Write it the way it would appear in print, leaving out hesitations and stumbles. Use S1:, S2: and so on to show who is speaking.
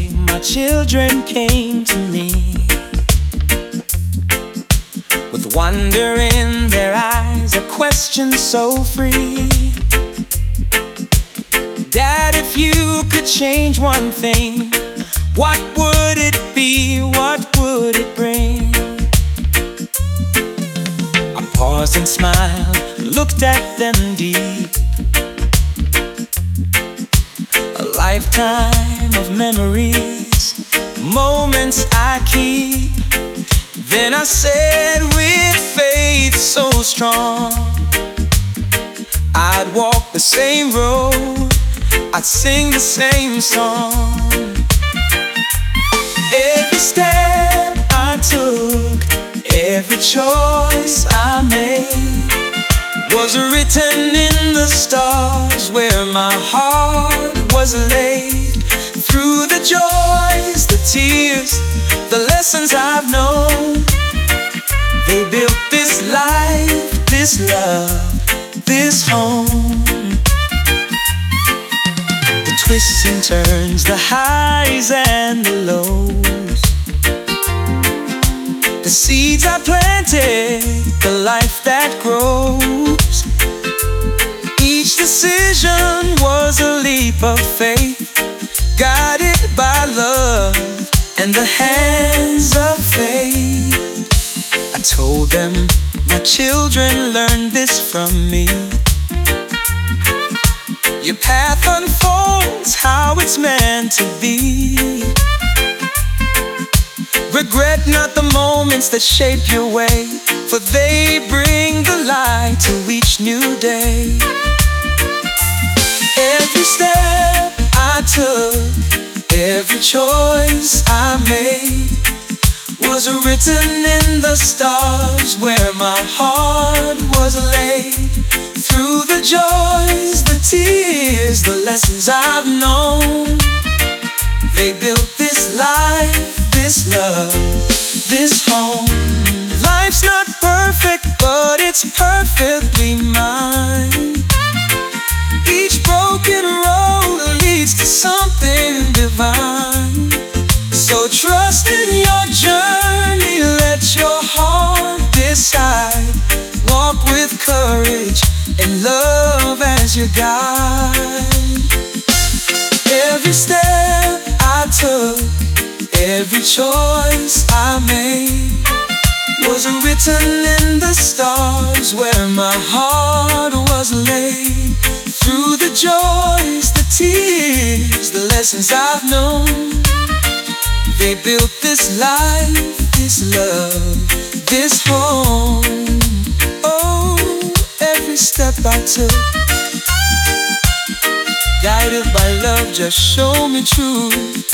S1: day my children came to me, with wonder in their eyes, a question so free. Dad, if you could change one thing, what would it be? What would it bring? I paused and smiled, looked at them deep. A lifetime of memories, moments I keep. Then I said with faith so strong, I'd walk the same road, I'd sing the same song. Every step I took, every choice I made, was written in the stars where my heart was laid. Through the joys, the tears, the lessons I've known, they built this life, this love, this home. The twists and turns, the highs and the lows, the seeds I planted, the life that grows. Each decision was a leap of faith, guided by love and the hands of faith. I told them, my children, learn this from me. Your path unfolds how it's meant to be. Regret not the moments that shape your way, for they bring the light to each new day. Every step I took, every choice I made, was written in the stars where my heart was laid. Through the joys, the tears, the lessons I've known, they built this life, this love, this home. Life's not perfect, but it's perfectly mine. Each broken road leads to something divine. So trust in your journey, let your heart decide. Walk with courage and love as your guide. Every step I took, every choice I made, was written in the stars where my heart was laid. Through the joys, the tears, the lessons I've known, they built this life, this love, this home. Oh, every step I took, guided by love, just show me truth.